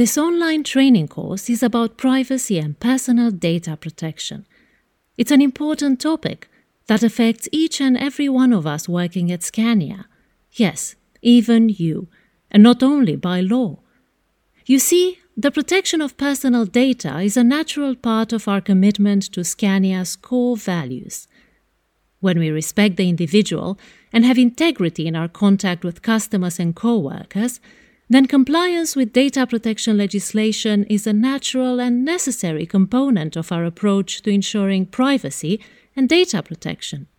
This online training course is about privacy and personal data protection. It's an important topic that affects each and every one of us working at Scania. Yes, even you, and not only by law. You see, the protection of personal data is a natural part of our commitment to Scania's core values. When we respect the individual and have integrity in our contact with customers and co-workers, then compliance with data protection legislation is a natural and necessary component of our approach to ensuring privacy and data protection.